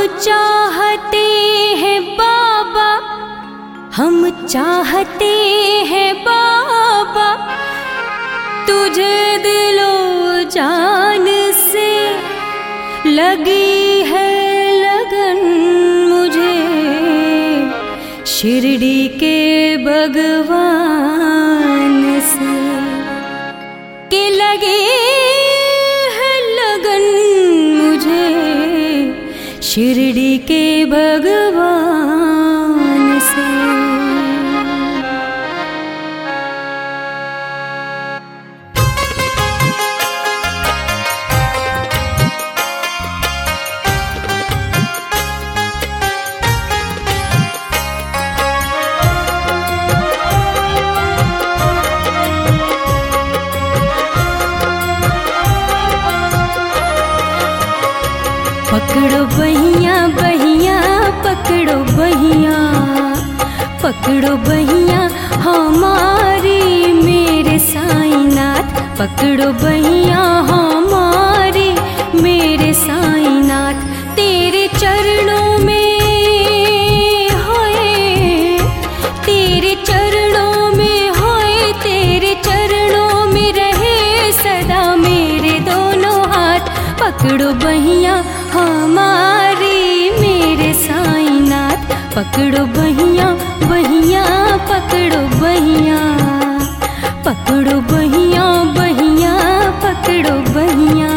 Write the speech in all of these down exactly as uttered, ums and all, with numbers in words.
चाहते हैं बाबा, हम चाहते हैं बाबा, तुझे दिलो जान से लगी है लगन मुझे, शिरडी के भगवान से के लगी है लगन मुझे, शिरडी के भगवान से। पकड़ो बहिया बहिया पकड़ो बहिया, पकड़ो बहिया हमारी मेरे साईनाथ, पकड़ो बहिया हमारी मेरे साईनाथ, तेरे चरणों में होए, तेरे चरणों में होए, तेरे चरणों में रहे सदा मेरे दोनों हाथ, पकड़ो बहिया हमारी मेरे साईनाथ, पकड़ो बहिया बहिया पकड़ो बहिया, पकड़ो बहिया बहिया पकड़ो बहिया।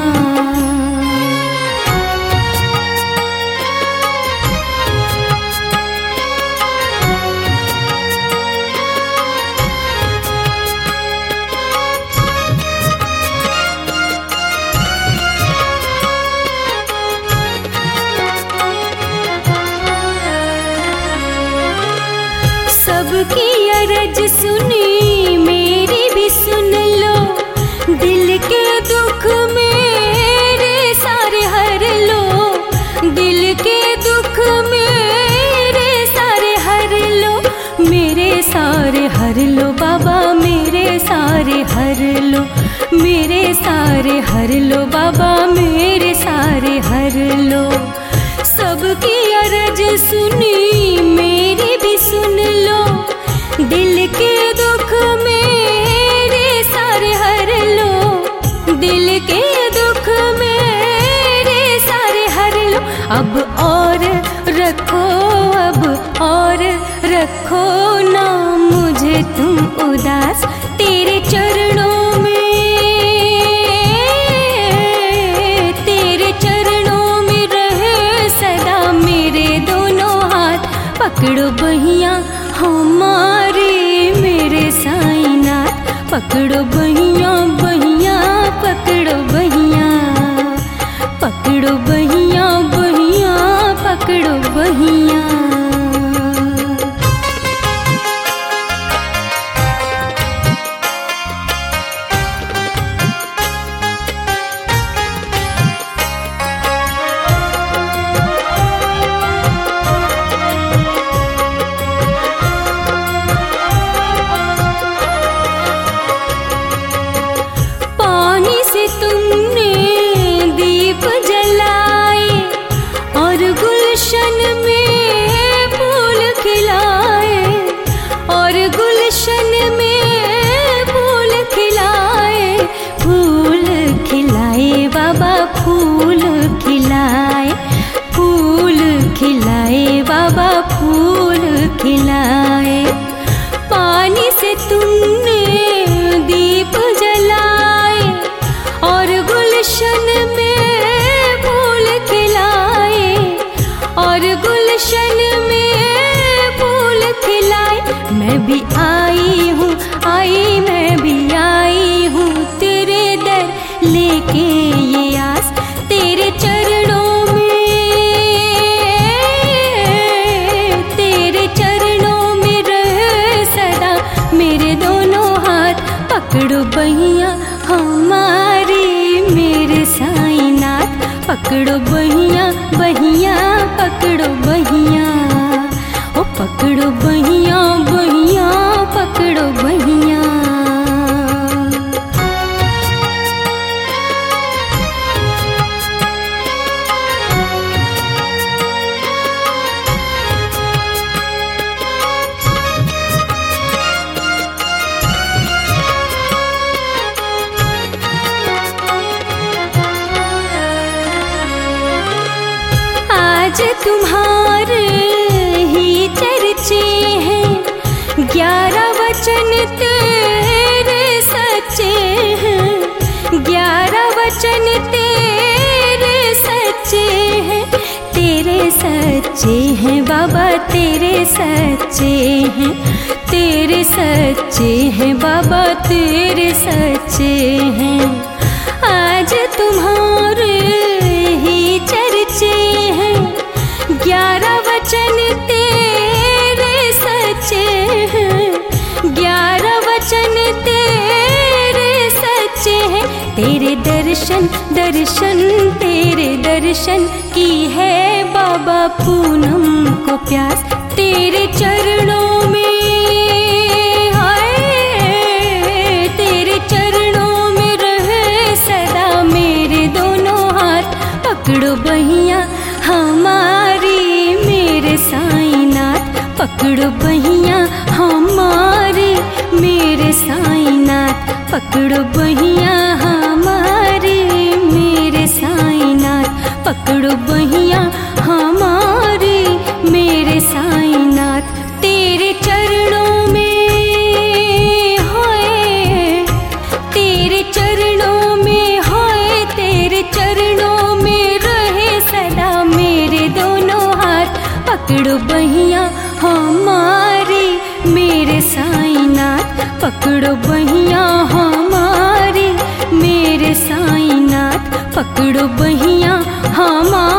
सबकी अरज सुनी मेरी भी सुन लो, दिल के दुख मेरे सारे हर लो, दिल के दुख मेरे सारे हर लो, मेरे सारे हर लो बाबा, मेरे सारे हर लो, मेरे सारे हर लो बाबा, मेरे सारे हर लो। सबकी अरज सुनी मेरी भी सुन लो, दिल के दुख मेरे सारे हर लो, दिल के दुख मेरे सारे हर लो, अब और रखो अब और रखो ना मुझे तुम उदास, तेरे चरणों में, तेरे चरणों में रहे सदा मेरे दोनों हाथ, पकड़ो बहिया हमारे मेरे साईनाथ, पकड़ो बहिया बहिया पकड़ो बहिया, पकड़ो बहिया बहिया पकड़ो बहिया। तुमने दीप जलाया, तुम्हारे ही चर्चे हैं, ग्यारह वचन तेरे सच्चे हैं, ग्यारह वचन तेरे सच्चे हैं, तेरे सच्चे हैं बाबा तेरे सच्चे हैं, तेरे सच्चे हैं बाबा तेरे सच्चे हैं। आज तुम्हारे ही चर्चे हैं, ग्यारह वचन तेरे सच्चे हैं, ग्यारह वचन तेरे सच्चे हैं, तेरे दर्शन दर्शन तेरे दर्शन की है बाबा पूनम को प्यास, तेरे चरणों में हाय, तेरे चरणों में रहे सदा मेरे दोनों हाथ, पकड़ो बहिया हमारी मेरे साईनाथ, पकड़ो बहिया हमारी मेरे साईनाथ, पकड़ो बहिया हमारी मेरे साईनाथ, पकड़ो बहिया हमारी मेरे साईनाथ। तेरे चरणों में होए, तेरे चरणों में होए, तेरे चरणों में रहे सदा मेरे दोनों हाथ, पकड़ो बहिया हमारी मेरे साईनाथ, पकड़ो बहिया हमारी मेरे साईनाथ, पकड़ो बहिया हमारी